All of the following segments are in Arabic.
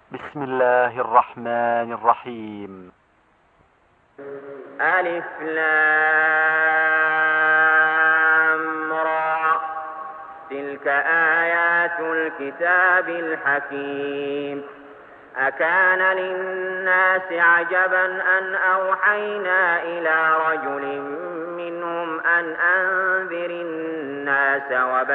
بسم الله الرحمن الرحيم. ألف لام را. تلك آيات الكتاب الحكيم. أكان للناس عجبا أن أوحينا إلى رجل منهم أن أنذر الناس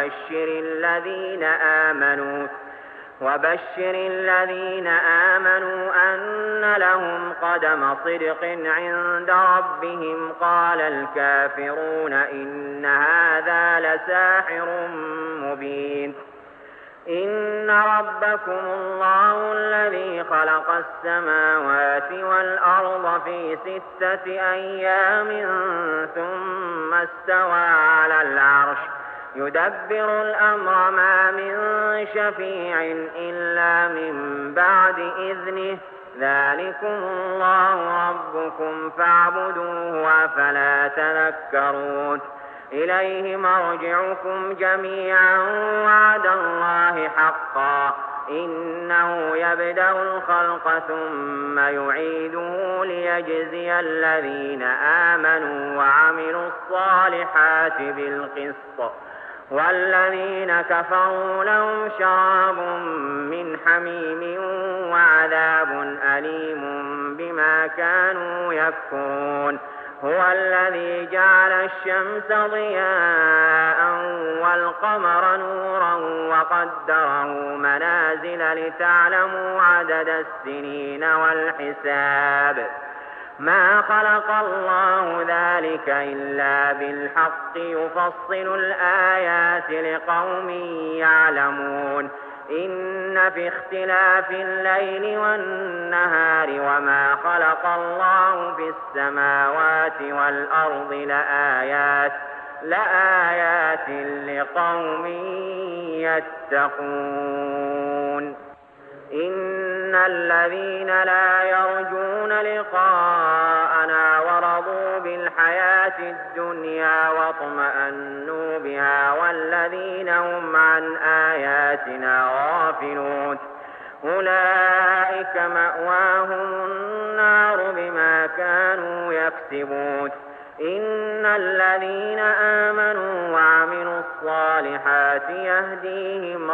وبشر الذين آمنوا أن لهم قدم صدق عند ربهم. قال الكافرون إن هذا لساحر مبين. إن ربكم الله الذي خلق السماوات والأرض في 6 أيام ثم استوى على العرش يدبر الأمر ما من شفيع إلا من بعد إذنه. ذلكم الله ربكم فاعبدوه أفلا تذكرون. إليه مرجعكم جميعا وعد الله حقا إنه يبدأ الخلق ثم يعيده ليجزي الذين آمنوا وعملوا الصالحات بالقسط والذين كفروا لهم شراب من حميم وعذاب أليم بما كانوا يكفرون. هو الذي جعل الشمس ضياء والقمر نورا وقدره منازل لتعلموا عدد السنين والحساب. ما خلق الله ذلك إلا بالحق يفصل الآيات لقوم يعلمون. إن في اختلاف الليل والنهار وما خلق الله في السماوات والأرض لآيات لقوم يتقون. إن الذين لا يرجون لقاءنا ورضوا بالحياة الدنيا واطمأنوا بها والذين هم عن آياتنا غافلون أولئك مأواهم النار بما كانوا يكسبون. إن الذين آمنوا وعملوا الصالحات يهديهم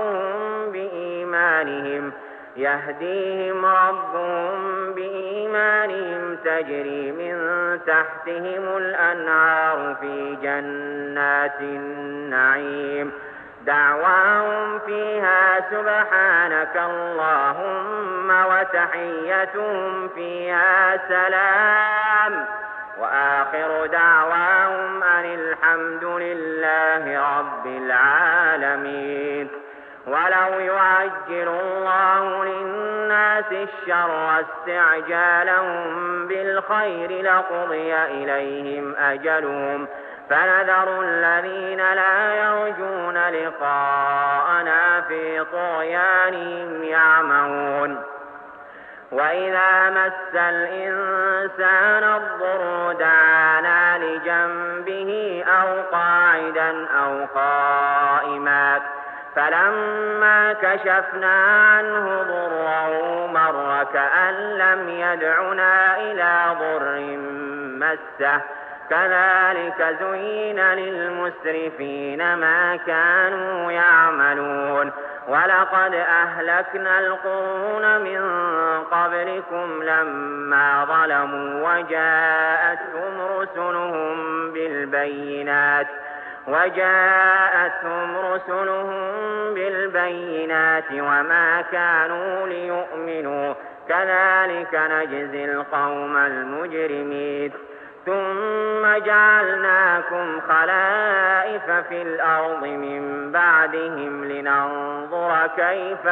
ربهم بإيمانهم تجري من تحتهم الأنهار في جنات النعيم. دعواهم فيها سبحانك اللهم وتحيتهم فيها سلام وآخر دعواهم أن الحمد لله رب العالمين. ولو يعجل الله للناس الشر استعجالهم بالخير لقضي إليهم أجلهم فنذر الذين لا يرجون لقاءنا في طغيانهم يعمهون. وإذا مس الإنسان الضر دعانا لجنبه أو قاعدا أو قائما فلما كشفنا عنه ضره مر كأن لم يدعنا إلى ضر مسه. كذلك زين للمسرفين ما كانوا يعملون. ولقد أهلكنا القرون من قبلكم لما ظلموا وجاءتهم رسلهم بالبينات وما كانوا ليؤمنوا. كذلك نجزي القوم المجرمين. ثم جعلناكم خلائف في الأرض من بعدهم لننظر كيف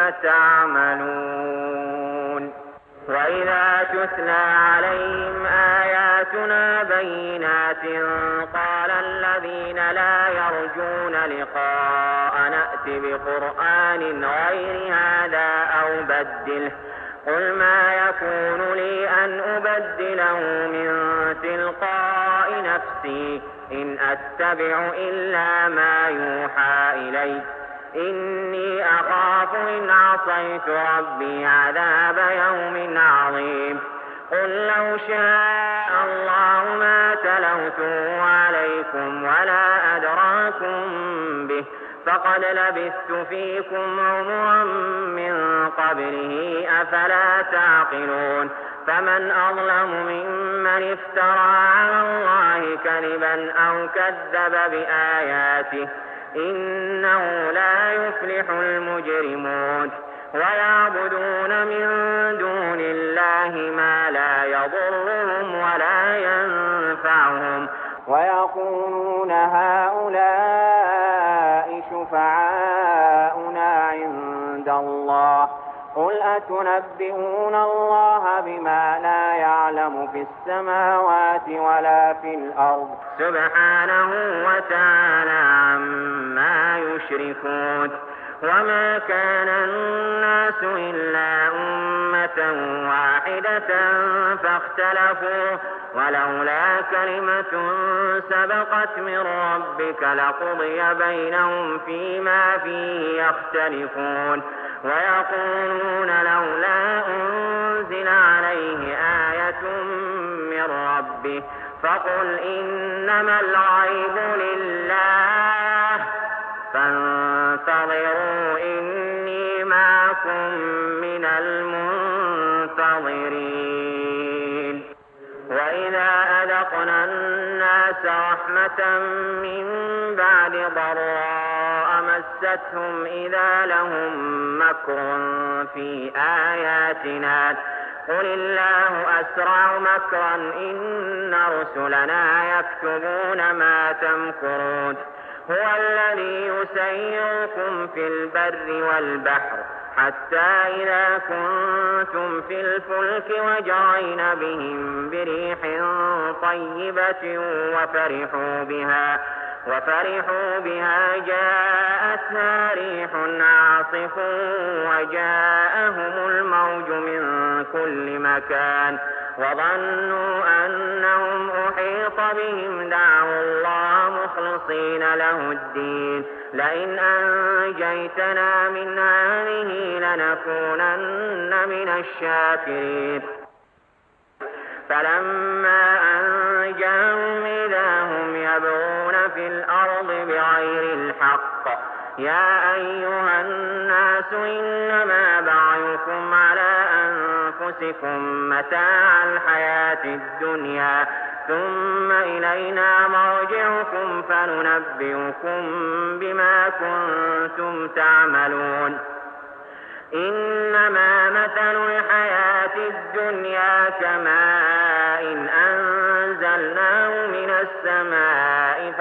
تعملون. وإذا تتلى عليهم آياتنا بينات قال الذين لا يرجون لقاء نأت بقرآن غير هذا أو بدله قل ما يكون لي أن أبدله من تلقاء نفسي إن أتبع إلا ما يوحى إلي إني أخاف إن عصيت ربي عذاب يوم عظيم. قل لو شاء الله ما تلوته عليكم ولا أدراكم به فقد لبثت فيكم عمرا من قبله أفلا تعقلون. فمن أظلم ممن افترى على الله كذبا أو كذب بآياته إنه لا يفلح المجرمون. ويعبدون من دون الله ما لا يضرهم ولا ينفعهم ويقولون هؤلاء شفعاؤنا عند الله قل أتنبئون الله بما لا يعلم في السماوات ولا في الأرض سبحانه وتعالى عما يشركون. وما كان الناس إلا أمة واحدة فاختلفوا ولولا كلمة سبقت من ربك لقضي بينهم فيما فيه يختلفون. ويقولون لولا أنزل عليه آية من ربه فقل إنما الغيب لله فانتظروا إني معكم من المنتظرين. وإذا أذقنا الناس رحمة من بعد ضراء مستهم إذا لهم مكر في آياتنا قل الله أسرع مكرا إن رسلنا يكتبون ما تمكرون. هو الذي يسيركم في البر والبحر حتى إذا كنتم في الفلك وجرين بهم بريح طيبة وفرحوا بها جاءتها ريح عاصف وجاءهم الموج من كل مكان وظنوا أنهم أحيط بهم دعوا الله مخلصين له الدين لئن أنجيتنا من هذه لنكونن من الشاكرين. فلما أنجاهم إذا هم يبغون في الأرض بغير الحق يا أيها الناس إنما بعيكم على أنفسكم متاع الحياة الدنيا ثم إلينا مرجعكم فننبئكم بما كنتم تعملون. إنما مثل الحياة الدنيا كماء أنزلناه من السماء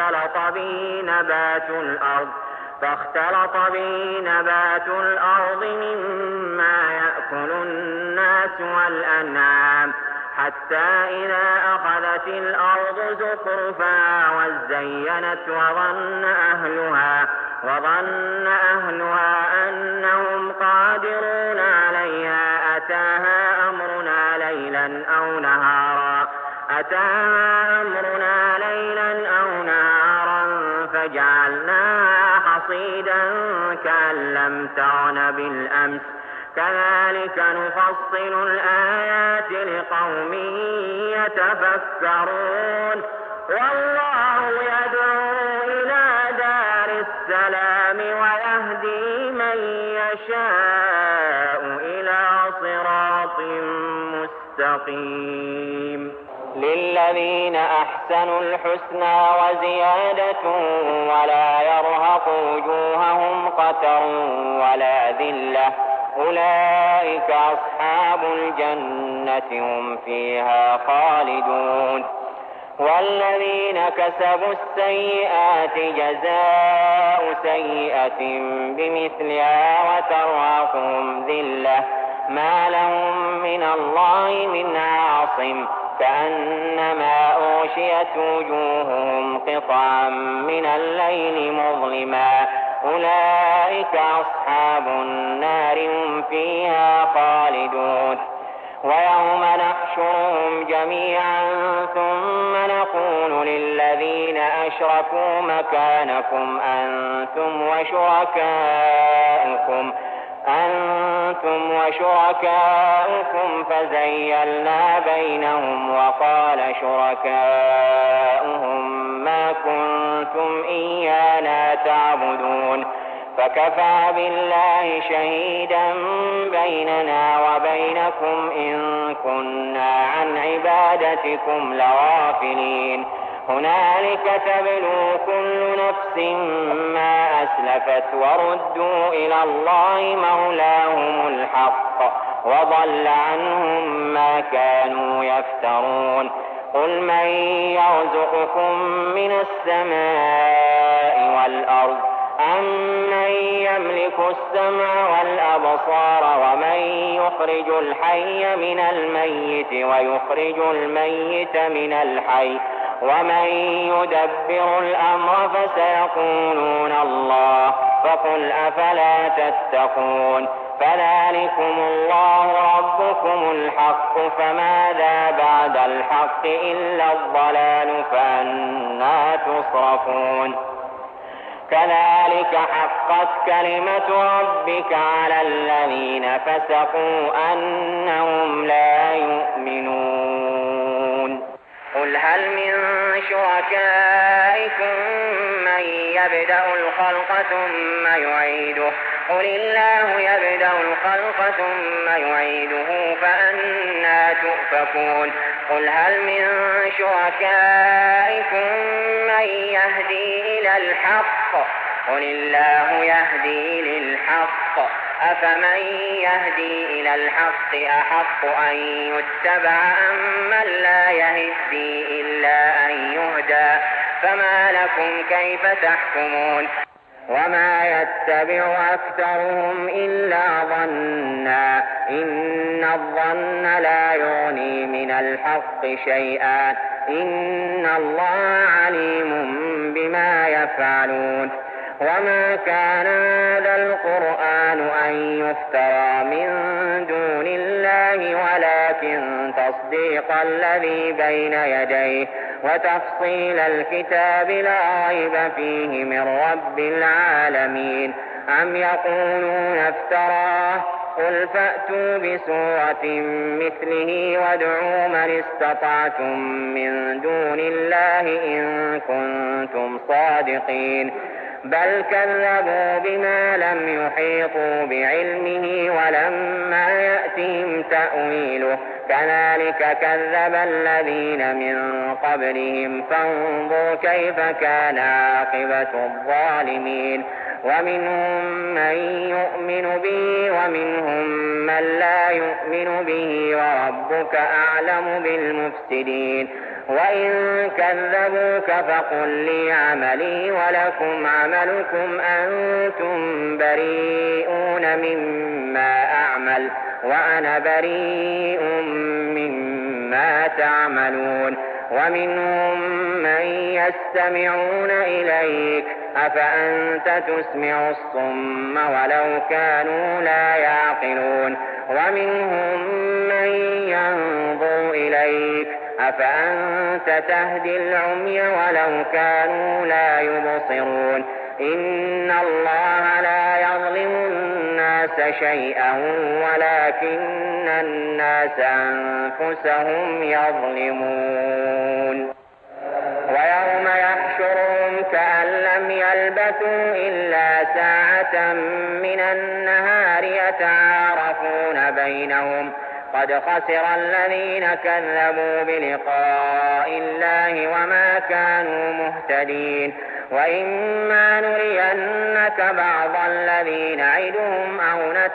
فاختلط به نبات الأرض مما يأكل الناس والأنعام حتى إذا أخذت الأرض زخرفها وزينت وظن أهلها أنهم قادرون عليها أتاها أمرنا ليلا أو نهارا فجعلناها حصيدا كأن لم تغن بالأمس كذلك نفصل الآيات لقوم يتفكرون. والله يدعو إلى دار السلام ويهدي من يشاء إلى صراط مستقيم. للذين أحسنوا الحسنى وزيادة ولا يرهق وجوههم قتر ولا ذلة أولئك أصحاب الجنة هم فيها خالدون. والذين كسبوا السيئات جزاء سيئة بمثلها وترهقهم ذلة ما لهم من الله من عاصم كأنما أغشيت وجوههم قطعا من الليل مظلما أولئك أصحاب النار هم فيها خالدون. ويوم نحشرهم جميعا ثم نقول للذين أشركوا مكانكم أنتم وشركاؤكم فزيلنا بينهم وقال شركاؤهم ما كنتم إيانا تعبدون فكفى بالله شهيدا بيننا وبينكم إن كنا عن عبادتكم لغافلين هنالك تبلو كل نفس ما أسلفت وردوا إلى الله مولاهم الحق وضل عنهم ما كانوا يفترون قل من يرزقكم من السماء والأرض أمن يملك السمع والأبصار ومن يخرج الحي من الميت ويخرج الميت من الحي ومن يدبر الأمر فسيقولون الله فقل أفلا تتقون فذلكم الله ربكم الحق فماذا بعد الحق إلا الضلال فأنى تصرفون كذلك حقت كلمة ربك على الذين فسقوا أنهم لا يؤمنون قل هل من شركائكم من يبدأ الخلق ثم يعيده قل الله يبدأ الخلق ثم يعيده فأنى تؤفكون قل هل من شركائكم من يهدي إلى الحق قل الله يهدي للحق أفمن يهدي إلى الحق أحق أن يتبع أم من لا يهدي إلا أن يهدى فما لكم كيف تحكمون وما يتبع أكثرهم إلا ظنا إن الظن لا يغني من الحق شيئا إن الله عليم بما يفعلون وما كان هذا القرآن أن يفترى من دون الله ولكن تصديق الذي بين يديه وتفصيل الكتاب لا ريب فيه من رب العالمين أم يقولون افتراه قل فأتوا بسورة مثله وادعوا من استطعتم من دون الله إن كنتم صادقين بل كذبوا بما لم يحيطوا بعلمه ولما يأتهم تأويله كذلك كذب الذين من قبلهم فانظر كيف كان عاقبة الظالمين ومنهم من يؤمن به ومنهم من لا يؤمن به وربك أعلم بالمفسدين وإن كذبوك فقل لي عملي ولكم عملكم أنتم بريئون مما أعمل وأنا بريء مما تعملون ومنهم من يستمعون إليك أفأنت تسمع الصم ولو كانوا لا يعقلون ومنهم من ينظر إليك أفأنت تهدي العمي ولو كانوا لا يبصرون إن الله لا يظلم الناس شيئا ولكن الناس أنفسهم يظلمون ويوم يحشرهم كأن لم يلبثوا إلا ساعة من النهار يتعارفون بينهم قد خسر الذين كذبوا بلقاء الله وما كانوا مهتدين وإما نرينك بعض الذي نعدهم أو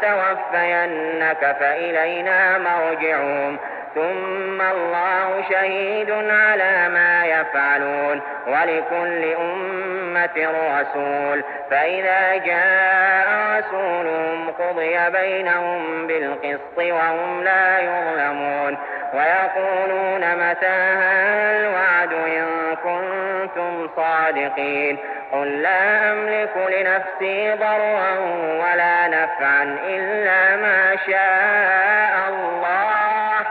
نتوفينك فإلينا مرجعهم ثم الله شهيد على ما يفعلون ولكل أمة رسول فإذا جاء رسولهم قضي بينهم بالقسط وهم لا يظلمون ويقولون متى هذا الوعد إن كنتم صادقين قل لا أملك لنفسي ضرا ولا نفعا إلا ما شاء الله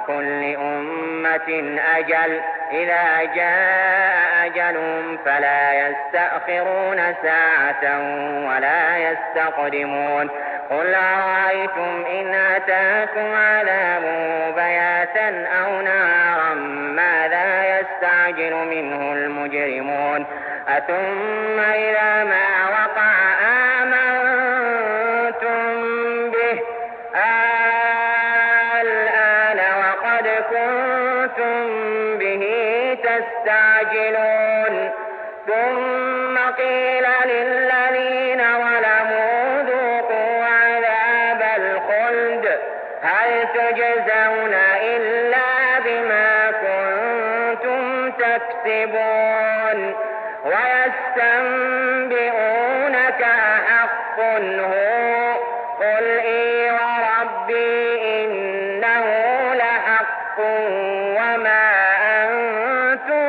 لكل أمة أجل إذا جاء أجلهم فلا يستأخرون ساعة ولا يستقدمون قل أرأيتم إن أتاكم عذابه بياتا أو نهارا ماذا يستعجل منه المجرمون أثم إذا ما وقع آمنتم به الآن وقد كنتم به تستعجلون ثم قيل للذين ظلموا ذوقوا عذاب الخلد هل تجزون إلا بما كنتم تكسبون ويستنبئونك أحق هو قل إي وربي إنه لحق وما أنتم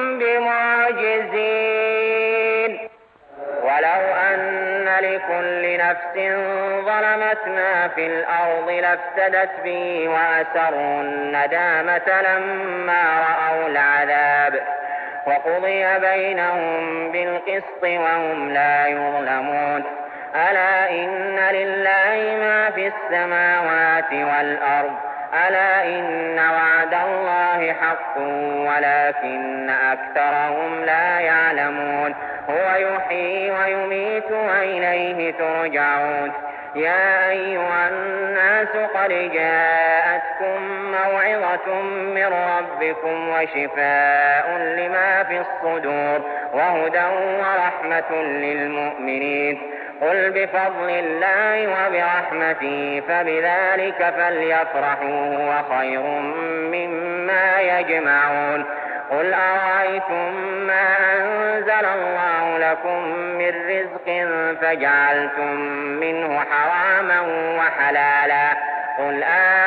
بمعجزين ولو أن لكل نفس ظلمت ما في الأرض لافتدت به وأسروا الندامة لما رأوا العذاب وقضي بينهم بالقسط وهم لا يظلمون ألا إن لله ما في السماوات والأرض ألا إن وعد الله حق ولكن أكثرهم لا يعلمون هو يحيي ويميت وإليه ترجعون يا أيها الناس قد جاءتكم موعظة من ربكم وشفاء لما في الصدور وهدى ورحمة للمؤمنين قل بفضل الله وبرحمته فبذلك فليفرحوا هو خير مما يجمعون قل أرأيتم ما أنزل الله لكم من رزق فجعلتم منه حراما وحلالا قل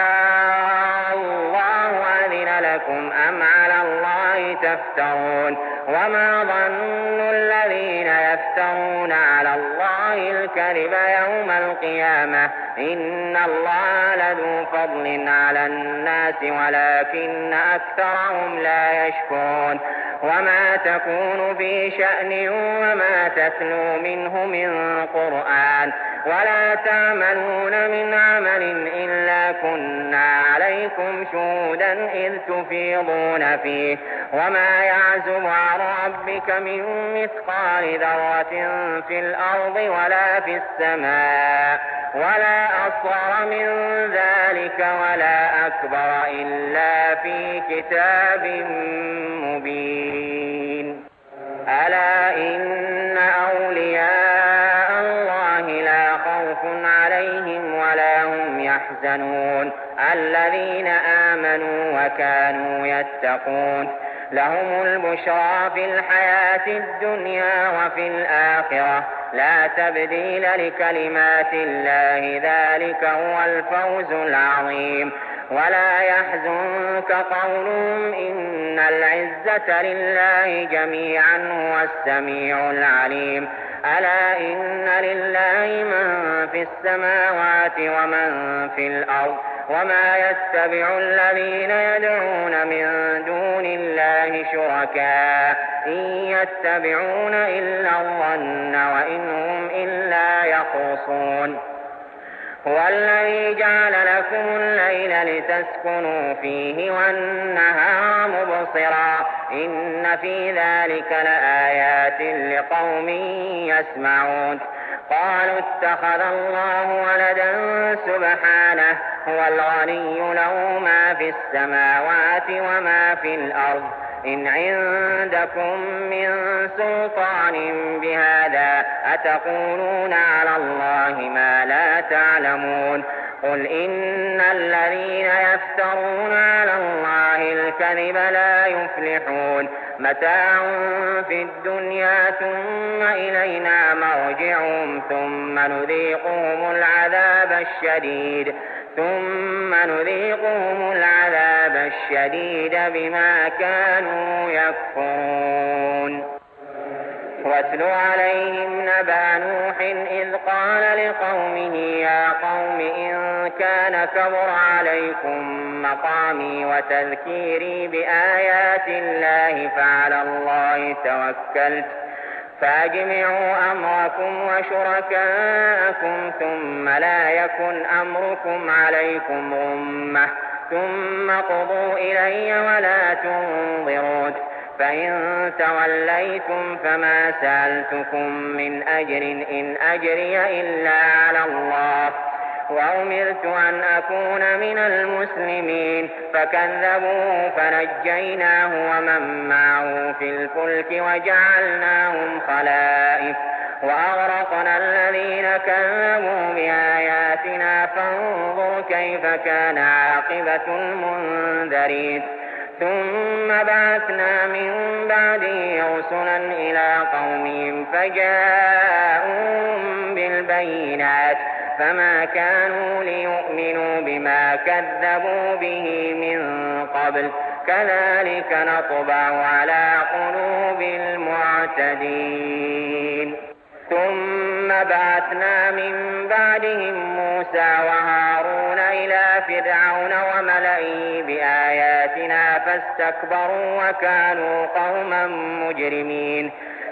الله أذن لكم أم على الله تفترون وما ظن الذين يفترون على الله الكذب يوم القيامة إن الله لذو فضل على الناس ولكن أكثرهم لا يشكرون وما تكون في شأن وما تتلو منه من قرآن ولا تعملون من عمل إلا كنا عليكم شهودا إذ تفيضون فيه وما يعزب عن ربك من مثقال ذرة في الأرض ولا في السماء ولا أصغر من ذلك ولا أكبر إلا في كتاب مبين ألا إن أولياء الله لا خوف عليهم ولا هم يحزنون الذين آمنوا وكانوا يتقون لهم البشرى في الحياة الدنيا وفي الآخرة لا تبديل لكلمات الله ذلك هو الفوز العظيم ولا يحزنك قولهم إن العزة لله جميعا هو السميع العليم ألا إن لله من في السماوات ومن في الأرض وما يتبع الذين يدعون من دون الله شركاء إن يتبعون إلا الظن وإن هم إلا يخرصون هو الذي جعل لكم الليل لتسكنوا فيه والنهار مبصرا إن في ذلك لآيات لقوم يسمعون قالوا اتخذ الله ولدا سبحانه هو الغني له ما في السماوات وما في الأرض إن عندكم من سلطان بهذا أتقولون على الله ما لا تعلمون قل إن الذين يفترون على الله الكذب لا يفلحون متاع في الدنيا ثم إلينا مرجعهم ثم نذيقهم العذاب الشديد بما كانوا يكفرون واتل عليهم نبأ نوح إذ قال لقومه يا قوم إن كان كبر عليكم مقامي وتذكيري بآيات الله فعلى الله توكلت فأجمعوا أمركم وشركاءكم ثم لا يكن أمركم عليكم غمة ثم قضوا إلي ولا تنظرون فإن توليتم فما سألتكم من أجر إن أجري إلا على الله وأمرت أن أكون من المسلمين فكذبوه فنجيناه ومن معه في الفلك وجعلناهم خلائف وأغرقنا الذين كذبوا بآياتنا فانظر كيف كان عاقبة المنذرين ثم بعثنا من بعده رسلا إلى قومهم فجاءوهم بالبينات فما كانوا ليؤمنوا بما كذبوا به من قبل كذلك نطبع على قلوب المعتدين ثم بعثنا من بعدهم موسى وهارون إلى فرعون وملئه بآياتنا فاستكبروا وكانوا قوما مجرمين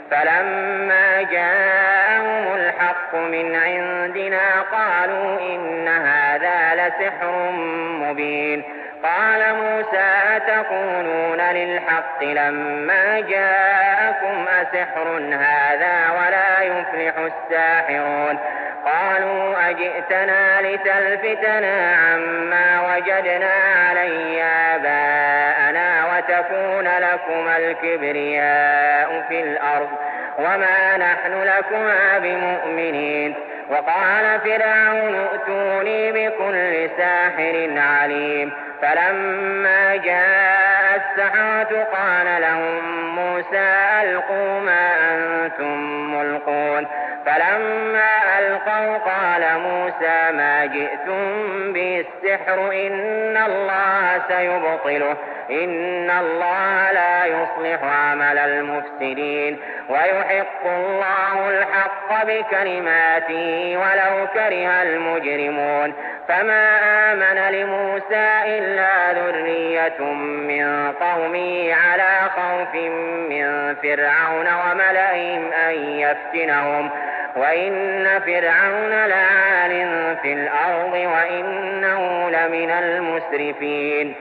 فلما جاءهم الحق من عندنا قالوا إن هذا لسحر مبين قال موسى أتقولون للحق لما جاءكم أسحر هذا ولا يفلح الساحرون قالوا أجئتنا لتلفتنا عما وجدنا عليه آباءنا وتكون لكما الكبرياء في الأرض وما نحن لكما بمؤمنين وقال فرعون ائتوني بكل ساحر عليم فلما جاء السحرة قال لهم موسى ألقوا ما أنتم ملقون فلما ألقوا قال موسى ما جئتم به السحر إن الله سيبطله إن الله لا يصلح عمل المفسدين ويحق الله الحق بكلماته ولو كره المجرمون فما آمن لموسى إلا ذرية من قومه على خوف من فرعون وملئهم أن يفتنهم وإن فرعون لعال في الأرض وإنه لمن المسرفين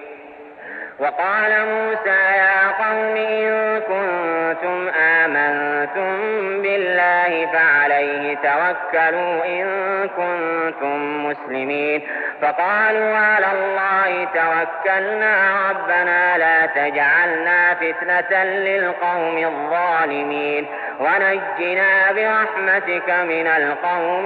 وقال موسى يا قوم إن كنتم آمنتم بالله فعليه توكلوا إن كنتم مسلمين فقالوا على الله توكلنا ربنا لا تجعلنا فتنة للقوم الظالمين ونجنا برحمتك من القوم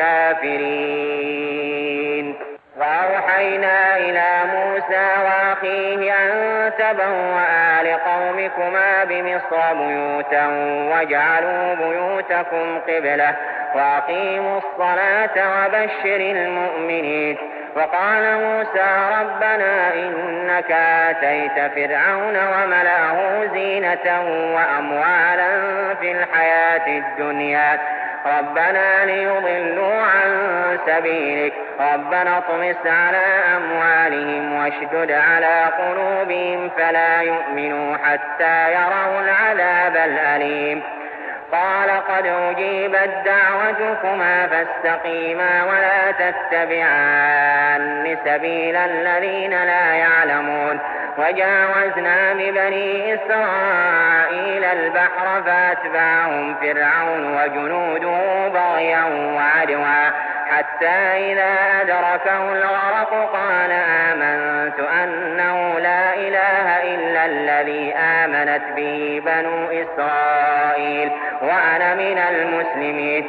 الكافرين وأوحينا إلى موسى وأخيه أن تبوأ لقومكما بمصر بيوتا واجعلوا بيوتكم قبلة وأقيموا الصلاة وبشر المؤمنين وقال موسى ربنا إنك آتيت فرعون وملأه زينة وأموالا في الحياة الدنيا ربنا ليضلوا عن سبيلك ربنا اطمس على أموالهم واشدد على قلوبهم فلا يؤمنوا حتى يروا العذاب الأليم قال قد أجيبت دعوتكما فاستقيما ولا تتبعان سبيل الذين لا يعلمون وجاوزنا ببني إسرائيل البحر فأتبعهم فرعون وجنوده بغيا وعدوا حتى إذا أدركه الغرق قال آمنت أنه لا إله إلا الذي آمنت به بنو إسرائيل وأنا من المسلمين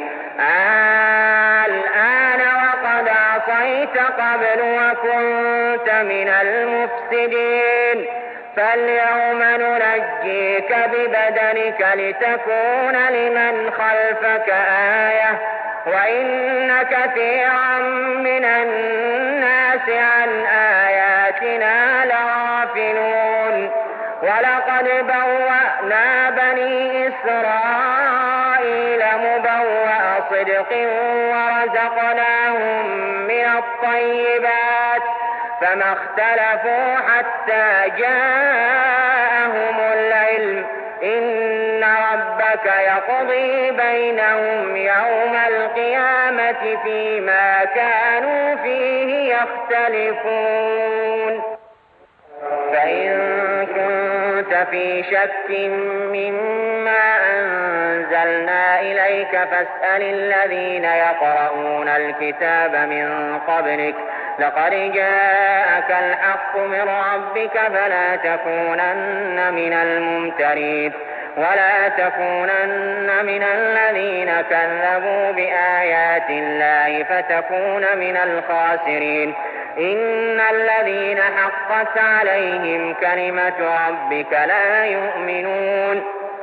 الآن وقد عصيت قبل وكنت من المفسدين فاليوم ننجيك ببدنك لتكون لمن خلفك آية وإن كثيرا من الناس عن آياتنا لغافلون ولقد بوأنا بني إسرائيل مبوأ صدق ورزقناهم من الطيبات فما اختلفوا حتى جاءهم العلم إن ربك يقضي بينهم يوم القيامة فيما كانوا فيه يختلفون. فإن كنت في شك مما أنزلنا إليك فاسأل الذين يقرؤون الكتاب من قبلك لقد جاءك الحق من ربك فلا تكونن من الممترين ولا تكونن من الذين كذبوا بآيات الله فتكون من الخاسرين. إن الذين حقت عليهم كلمة ربك لا يؤمنون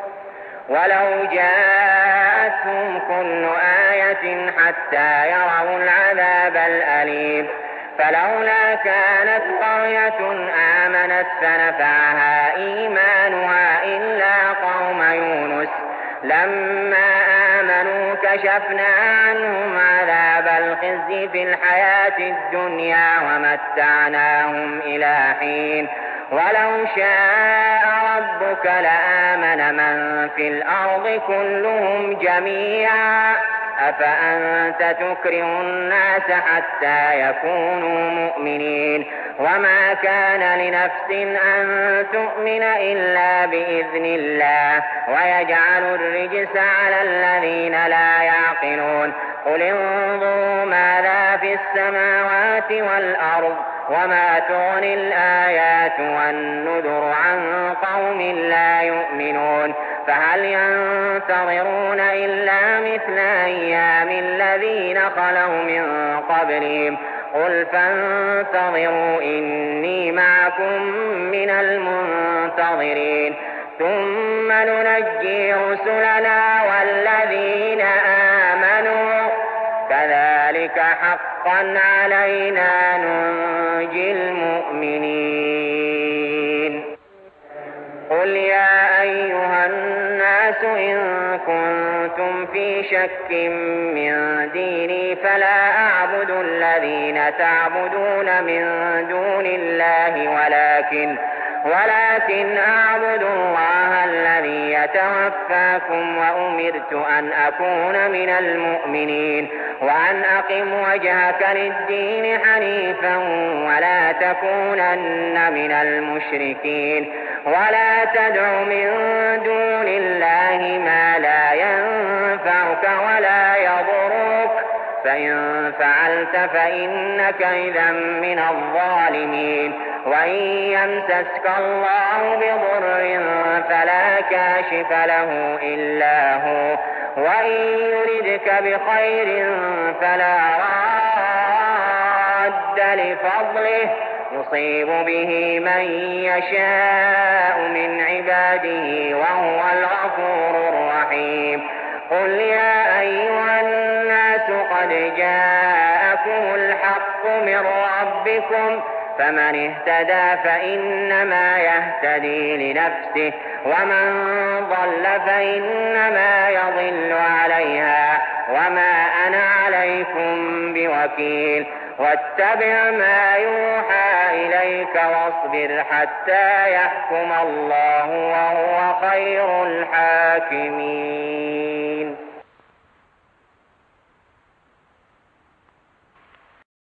ولو جاءتهم كل آية حتى يروا العذاب الأليم. فلولا كانت قرية آمنت فنفعها إيمانها إلا قوم يونس لما آمنوا كشفنا عنهم عذاب الخزي في الحياة الدنيا ومتعناهم إلى حين. ولو شاء ربك لآمن من في الأرض كلهم جميعا أفأنت تكره الناس حتى يكونوا مؤمنين وما كان لنفس أن تؤمن إلا بإذن الله ويجعل الرجس على الذين لا يعقلون. قل انظروا ماذا في السماوات والأرض وما تغني الآيات والنذر عن قوم لا يؤمنون. فهل ينتظرون إلا مثل أيام الذين خلوا من قبلهم قل فانتظروا إني معكم من المنتظرين ثم ننجي رسلنا والذين آمنوا كذلك حقا علينا ننجي المؤمنين. قل يا أيها الناس إن كنتم في شك من ديني فلا أعبد الذين تعبدون من دون الله ولكن أعبد الله الذي يتوفاكم وأمرت أن أكون من المؤمنين وأن أقم وجهك للدين حنيفا ولا تكونن من المشركين ولا تدع من دون الله ما لا ينفعك ولا يضرك فإن فعلت فإنك إذا من الظالمين. وإن يمسسك الله بضر فلا كاشف له إلا هو وإن يردك بخير فلا راد لفضله يصيب به من يشاء من عباده وهو الغفور الرحيم. قل يا أيها الناس قد جاءكم الحق من ربكم فمن اهتدى فإنما يهتدي لنفسه ومن ضل فإنما يضل عليها وما أنا عليكم بوكيل. واتبع ما يوحى إليك واصبر حتى يحكم الله وهو خير الحاكمين.